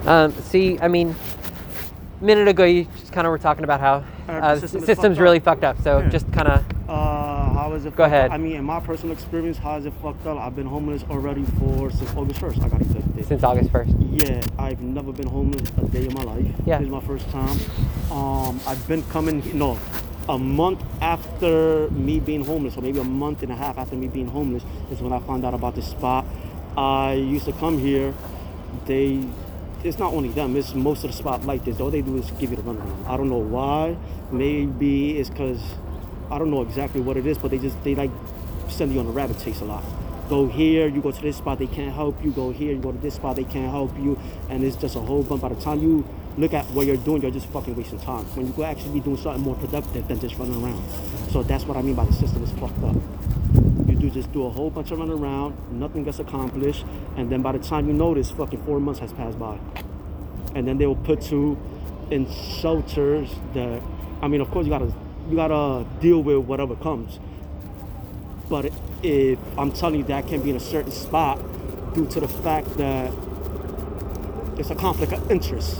See, I mean, a minute ago you just kind of were talking about how the system's really fucked up. So just kind of. How is it? Go ahead. I mean, in my personal experience, how is it fucked up? I've been homeless already since August 1st. I got evicted. Since August 1st. Yeah, I've never been homeless a day in my life. Yeah. This is my first time. I've been coming. A month after me being homeless, or maybe a month and a half after me being homeless, is when I found out about this spot. I used to come here. It's not only them, it's most of the spot like this. All they do is give you the runaround. I don't know why. Maybe it's because I don't know exactly what it is, but they like send you on a rabbit chase a lot. Go here, you go to this spot, they can't help you. Go here, you go to this spot, they can't help you. And it's just a whole bunch. By the time you look at what you're doing, you're just fucking wasting time. When you could actually be doing something more productive than just running around. So that's what I mean by the system is fucked up. You just do a whole bunch of running around, nothing gets accomplished, and then by the time you notice, fucking 4 months has passed by. And then they will put you in shelters that, I mean, of course you gotta deal with whatever comes. But if I'm telling you that I can't be in a certain spot due to the fact that it's a conflict of interest,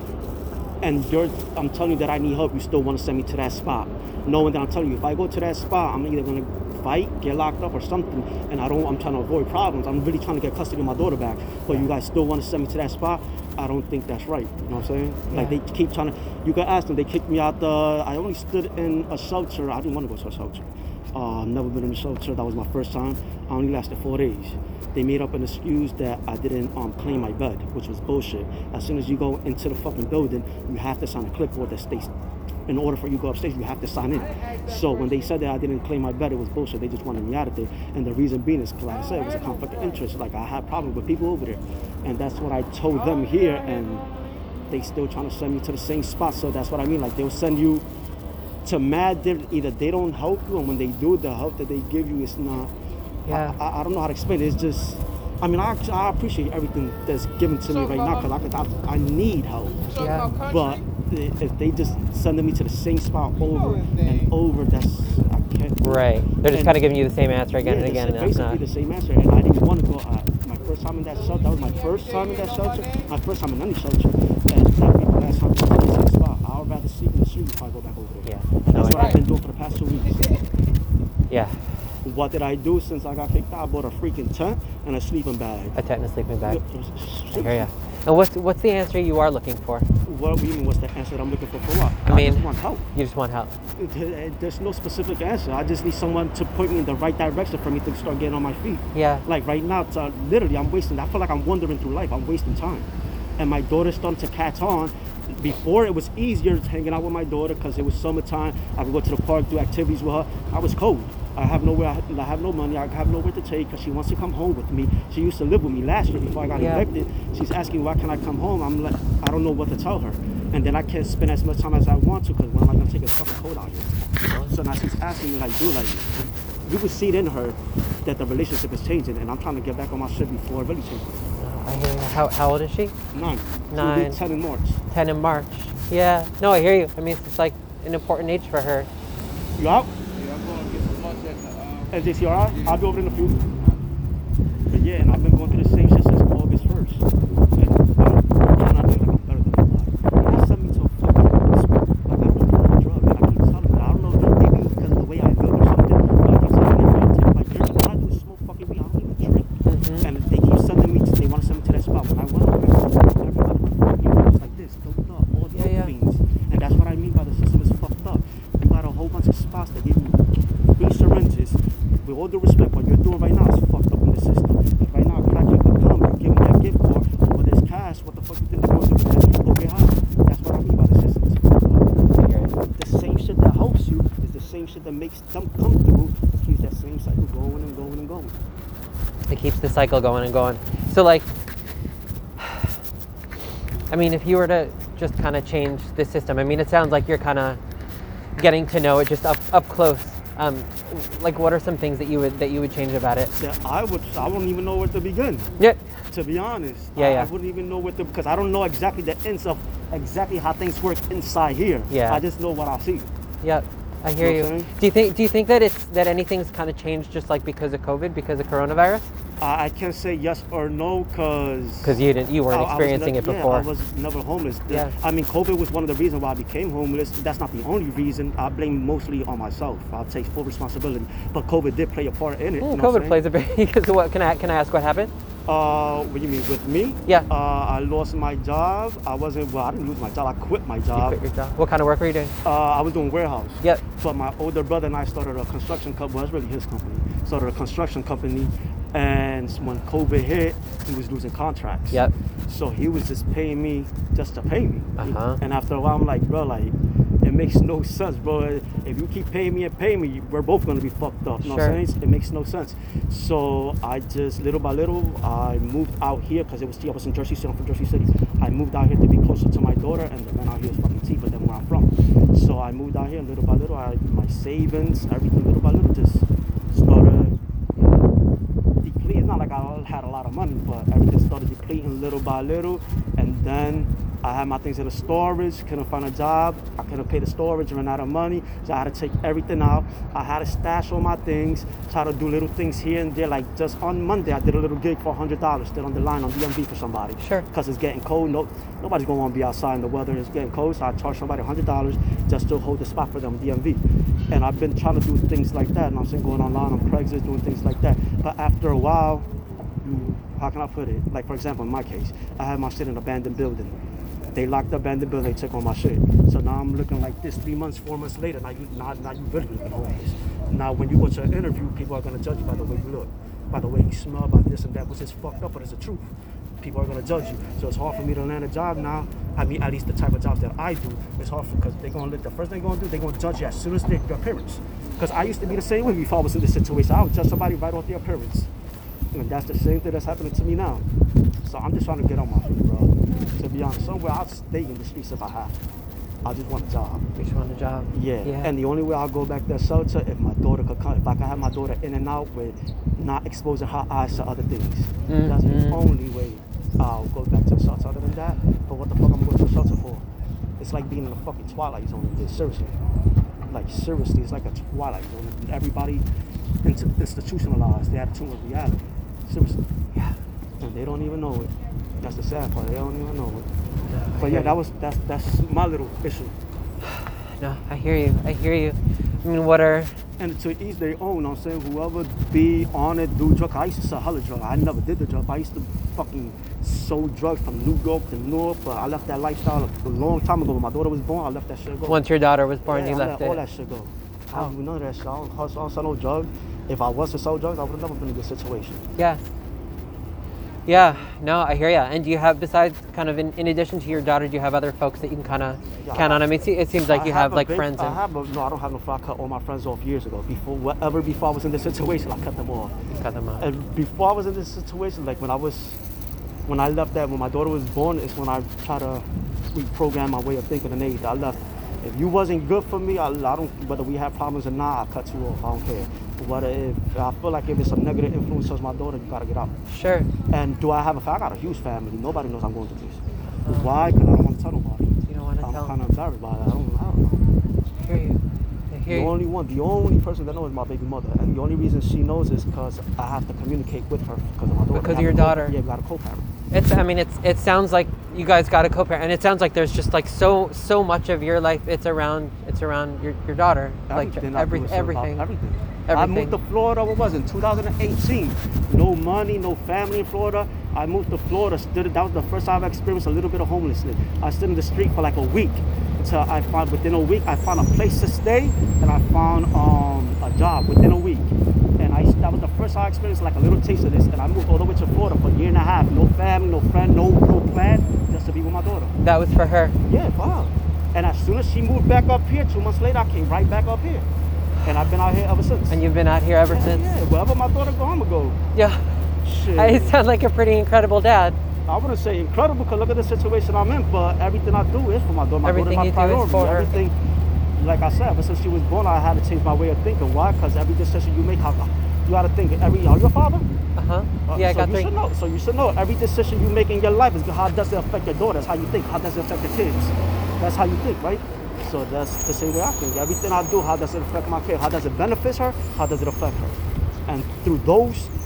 and I'm telling you that I need help, you still want to send me to that spot, knowing that I'm telling you if I go to that spot, I'm either gonna fight, get locked up or something, and I'm trying to avoid problems. I'm really trying to get custody of my daughter back, but you guys still want to send me to that spot. I don't think that's right. You know what I'm saying? Yeah. Like they keep trying to. You can ask them. They kicked me out. I only stood in a shelter. I didn't want to go to a shelter. Never been in a shelter. That was my first time. I only lasted 4 days. They made up an excuse that I didn't claim my bed, which was bullshit. As soon as you go into the fucking building, you have to sign a clipboard that states. In order for you to go upstairs, you have to sign in. So when they said that I didn't claim my bed, it was bullshit. They just wanted me out of there. And the reason being is because, like I said, it was a conflict of interest. Like, I had problems with people over there. And that's what I told them here. And they still trying to send me to the same spot. So that's what I mean. Like, they'll send you to mad. Either they don't help you, and when they do, the help that they give you is not. Yeah. I don't know how to explain it. It's just. I mean, I appreciate everything that's given to me right now because I need help. Yeah. But if they just sending me to the same spot over and over, I can't. Right. They're just kind of giving you the same answer again and again. And that's basically the same answer. And I didn't want to go. My first time in that shelter. That was my first time in that shelter. My first time in any shelter. And that would be my last time in the same spot. I would rather sleep in the street before I go back over there. Yeah. And that's what I've been doing for the past 2 weeks. Yeah. What did I do since I got kicked out? I bought a freaking tent and a sleeping bag. A tent and a sleeping bag. I hear ya. And what's the answer you are looking for? What do you mean, what's the answer that I'm looking for what? I mean, just want help. You just want help. There's no specific answer. I just need someone to point me in the right direction for me to start getting on my feet. Yeah. Like right now, literally, I feel like I'm wandering through life. I'm wasting time. And my daughter's starting to catch on. Before, it was easier hanging out with my daughter because it was summertime. I could go to the park, do activities with her. I was cold. I have no money. I have nowhere to take because she wants to come home with me. She used to live with me last year before I got evicted. She's asking, why can't I come home? I'm like, I don't know what to tell her. And then I can't spend as much time as I want to because when am I going to take a fucking cold out here? So now she's asking me, like, dude, like, you could see it in her that the relationship is changing, and I'm trying to get back on my shit before it really changes. I hear you. How old is she? 9. 9. 10 in March. 10 in March. Yeah. No, I hear you. I mean, it's like an important age for her. You out? Yeah, I'm going to get some lunch at Is this your out? I'll be over in a few. But yeah, and I've been going through the same shit since August 1st. And I'm trying not to think like I'm better than everybody. They sent me to a fucking spot. Like, I don't know what drug. And I keep telling them, I don't know, maybe because of the way I live or something. But I keep telling them, like, all I do is smoke fucking weed. I don't even drink. Mm-hmm. And they keep sending me, they want to send me to that spot. When I went over there, everybody was like this, doped up, all the beans. And that's what I mean by the system is fucked up. You got a whole bunch of spots that give you free syringes. With all due respect, what you're doing right now is fucked up in the system. Like right now, crackhead could come, you give me that gift card, over this cash, what the fuck you think they're going to do with that? Go get high. That's what I mean by the system is fucked up. The same shit that helps you is the same shit that makes them comfortable to keep that same cycle going and going and going. It keeps the cycle going and going. So, like, I mean, if you were to just kind of change the system, I mean, it sounds like you're kind of getting to know it just up close. Like, what are some things that you would change about it? That I wouldn't even know where to begin. Yeah. To be honest, Yeah. I wouldn't even know because I don't know exactly the ends of exactly how things work inside here. Yeah. I just know what I see. Yeah, I hear You know you. what I'm Do you think that anything's kind of changed just like because of COVID, because of coronavirus? I can't say yes or no Because you weren't experiencing it before. I was never homeless. Yeah. I mean, COVID was one of the reasons why I became homeless. That's not the only reason. I blame mostly on myself. I'll take full responsibility. But COVID did play a part in it. You know COVID plays a big. Because what can I ask? What happened? What do you mean with me? Yeah. I lost my job. I didn't lose my job. I quit my job. You quit your job. What kind of work were you doing? I was doing warehouse. Yep. But my older brother and I started a construction company. Well, it's really his company. Started a construction company. And when COVID hit, he was losing contracts. Yep. So he was just paying me just to pay me. Uh-huh. And after a while, I'm like, bro, like, it makes no sense, bro. If you keep paying me, we're both gonna be fucked up. You know what I'm saying? It makes no sense. So I just, little by little, I moved out here because I was in Jersey City. I'm from Jersey City. I moved out here to be closer to my daughter, and the man out here is fucking cheaper than where I'm from. So I moved out here little by little. My savings, everything, little by little, just started depleting. It's not like I had a lot of money, but everything started depleting little by little, and then I had my things in the storage, couldn't find a job, I couldn't pay the storage, ran out of money, so I had to take everything out. I had to stash all my things, try to do little things here and there. Like just on Monday, I did a little gig for $100, stood on the line on DMV for somebody. Sure. Because it's getting cold, nobody's gonna wanna be outside in the weather, it's getting cold, so I charged somebody $100 just to hold the spot for them, DMV. And I've been trying to do things like that, and I'm saying going online on Craigslist, doing things like that. But after a while, how can I put it? Like for example, in my case, I had my shit in an abandoned building. They locked the abandoned building, they took all my shit. So now I'm looking like this 3 months, 4 months later. Now you really looking homeless. Now when you go to an interview, people are gonna judge you by the way you look, by the way you smell, by this and that, which is fucked up, but it's the truth. People are gonna judge you. So it's hard for me to land a job now. I mean, at least the type of jobs that I do, it's hard because the first thing they're gonna do, they're gonna judge you as soon as your appearance. Because I used to be the same way before I was in this situation. I would judge somebody right off their appearance. And that's the same thing that's happening to me now. So I'm just trying to get on my feet, bro. To be honest, somewhere I'll stay in the streets if I have to. I just want a job. You just want a job. Yeah. And the only way I'll go back to shelter if my daughter could come. If I can have my daughter in and out with not exposing her eyes to other things. Mm-hmm. That's the only way I'll go back to the shelter. Other than that, but what the fuck I'm going to the shelter for? It's like being in a fucking Twilight Zone. Seriously. Like seriously, it's like a Twilight Zone. Everybody institutionalized. They attitude of reality. Seriously. Yeah. And they don't even know it. That's the sad part. They don't even know it. But yeah, that's my little issue. No, I hear you. I mean, what are... And to each their own, you know what I'm saying? Whoever be on it, do drugs. I used to sell hella drugs. I never did the drug. I used to fucking sold drugs from New York to Newark, but I left that lifestyle a long time ago. When my daughter was born, I left that shit go. Once your daughter was born, yeah, you left it? all that shit go. I don't do none of that shit. I don't hustle, I don't sell no drugs. If I was to sell drugs, I would have never been in this situation. Yeah. Yeah, no, I hear you. And do you have, besides kind of in addition to your daughter, do you have other folks that you can kind of count on? I mean, it seems like you have like friends. No, I don't have no friends. I cut all my friends off years ago. Before I was in this situation, I cut them off. Cut them off. And before I was in this situation, like when my daughter was born, is when I try to reprogram my way of thinking and age. I left. If you wasn't good for me, I don't, whether we have problems or not, I cut you off. I don't care. But if I feel like if it's a negative influence towards my daughter, you gotta get out. Sure. And do I have a family? I got a huge family. Nobody knows I'm going through this. Why? Because I don't want to tell nobody. You don't want to tell? I'm kind of embarrassed by it. I don't know. I hear you. The only person that knows is my baby mother. And the only reason she knows is because I have to communicate with her because of my daughter. Because of your daughter? Yeah, we got a co-parent. It sounds like you guys got a co-parent, and it sounds like there's just like so much of your life it's around your daughter. Everything. Everything. I moved to Florida, what was it, in 2018. No money, no family in Florida. I moved to Florida, that was the first time I experienced a little bit of homelessness. I stood in the street for like a week until within a week, I found a place to stay, and I found a job within a week. And that was the first time I experienced like a little taste of this. And I moved all the way to Florida for a year and a half. No family, no friend, no plan, just to be with my daughter. That was for her? Yeah, for her. And as soon as she moved back up here, 2 months later, I came right back up here. And I've been out here ever since. And you've been out here ever since? Yeah, wherever my daughter go, I'ma go. Yeah. Shit. You sound like a pretty incredible dad. I wouldn't say incredible, because look at the situation I'm in, but everything I do is for my daughter. My everything daughter's my you priority. do is for everything, like I said, ever since she was born, I had to change my way of thinking. Why? Because every decision you make, you got to think. Are you a father? Yeah, I got three. So you should know every decision you make in your life is how does it affect your daughter. That's how you think. How does it affect your kids? That's how you think, right? So that's the same way I think. Everything I do, how does it affect my kid? How does it benefit her? How does it affect her? And through those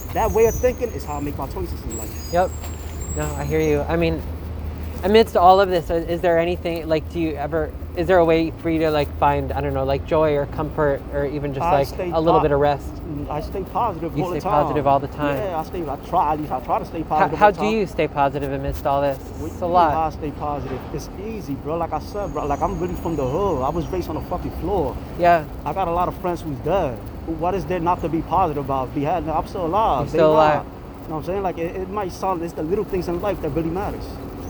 that way of thinking is how I make my choices in life. Yep. No, I hear you. I mean, amidst all of this, is there anything like? Is there a way for you to like find, I don't know, like joy or comfort or even just like a little bit of rest? I stay positive all the time. You stay positive all the time. Yeah, I try to stay positive. How do you stay positive amidst all this? It's a lot. How I stay positive? It's easy, bro. Like I said, bro. Like I'm really from the hood. I was raised on the fucking floor. Yeah. I got a lot of friends who's dead. What is there not to be positive about? I'm still alive. You're still alive. You know what I'm saying? Like it might sound, it's the little things in life that really matters.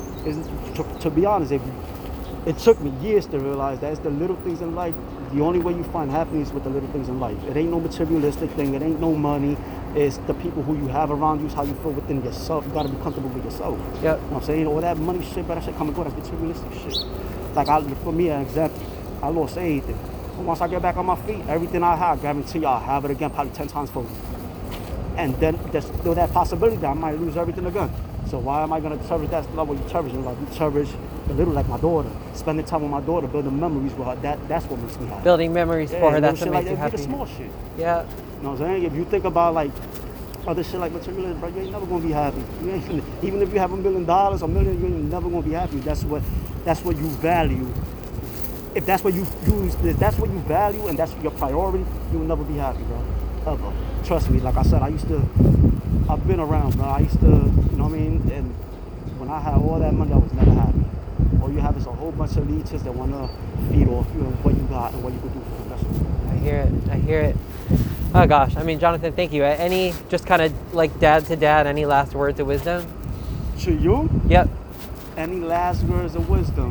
To be honest, it took me years to realize that it's the little things in life. The only way you find happiness with the little things in life. It ain't no materialistic thing. It ain't no money. It's the people who you have around you. It's how you feel within yourself. You gotta be comfortable with yourself. Yep. You know what I'm saying? All that money shit, but that shit come and go. That's materialistic shit. Like for me, an example, I lost everything. But once I get back on my feet, everything I have, guarantee I'll have it again, probably 10 times fold. And then there's still that possibility that I might lose everything again. So why am I gonna cherish that? Not what you cherish. Like you cherish the little, like my daughter, spending time with my daughter, building memories with her. That's what makes me happy. Building memories for her. That's what makes you happy. The small shit. Yeah. You know what I'm saying? If you think about like other shit like materialism, bro, you ain't never gonna be happy. You ain't, even if you have $1 million, $1 million, you ain't never gonna be happy. That's what you value. If that's what you use, if that's what you value and that's your priority, you will never be happy, bro. Ever. Trust me. Like I said, I've been around, bro. I used to, you know what I mean? And when I had all that money, I was never happy. All you have is a whole bunch of leeches that want to feed off you and what you got and what you could do for them. That's all. I hear it. Oh gosh. I mean, Jonathan, thank you. Any just kind of like dad to dad, any last words of wisdom? To you? Yep. Any last words of wisdom?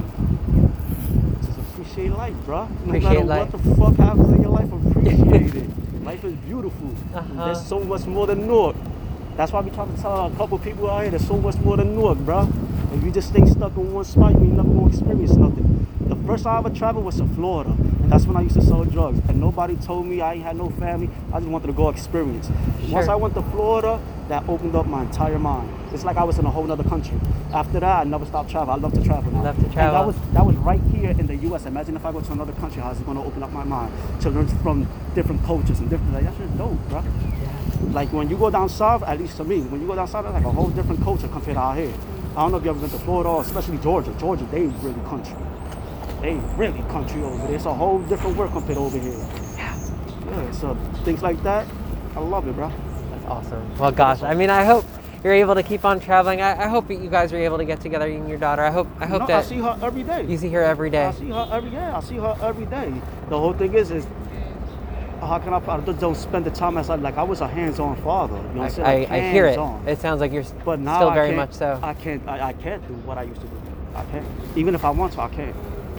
Just appreciate life, bro. Appreciate life. What the fuck happens in your life, appreciate it. Life is beautiful. There's so much more than Newark. That's why we trying to tell a couple people out here there's so much more than Newark, bro. If you just stay stuck in one spot, you ain't never gonna experience nothing. The first time I ever traveled was to Florida, and that's when I used to sell drugs. And nobody told me, I ain't had no family. I just wanted to go experience. Sure. Once I went to Florida, that opened up my entire mind. It's like I was in a whole nother country. After that, I never stopped traveling. I love to travel now. Love to travel. And that was right here in the U.S. Imagine if I go to another country, how is it going to open up my mind to learn from different cultures and different. Like, that's just dope, bro. Yeah. Like when you go down south, at least to me, when you go down south, it's like a whole different culture compared to out here. I don't know if you ever been to Florida, or especially Georgia. Georgia, they really country. They really country over there. It's a whole different world compared to over here. Yeah, so things like that, I love it, bro. That's awesome. Well, gosh, I mean, I hope you're able to keep on traveling. I hope you guys are able to get together, you and your daughter. I hope that I see her every day. You see her every day. I see her every day. The whole thing is how can I just don't spend the time as I was a hands-on father. You know what I'm saying? Like, I hear it. It sounds like you're but now still very much so. I can't do what I used to do. I can't. Even if I want to, I can't.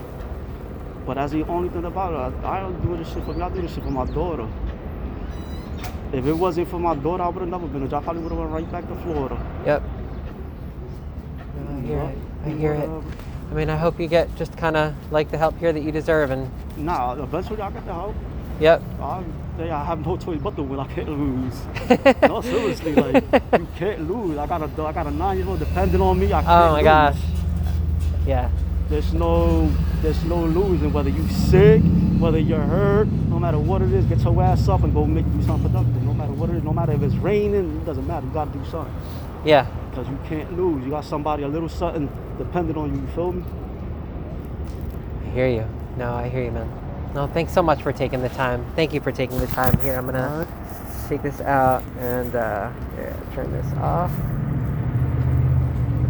But that's the only thing about it. I don't do this shit for me. I do this shit for my daughter. If it wasn't for my daughter, I would have never been a job. I probably would have went right back to Florida. Yep. No, I hear it. I mean, I hope you get just kind of like the help here that you deserve. And nah, eventually I get the help. Yep. I have no choice but to win. I can't lose. No, seriously, like you can't lose. I got a 9-year-old depending on me. I can't Oh my lose. gosh. Yeah. There's no losing. Whether you sick, whether you're hurt, no matter what it is, get your ass up and go do something productive. No matter what it is, no matter if it's raining, it doesn't matter. You gotta do something. Yeah. Because you can't lose. You got somebody, a little something dependent on you. You feel me? I hear you. No, I hear you, man. No, thanks so much for taking the time. Thank you for taking the time. Here, I'm gonna take this out and here, turn this off.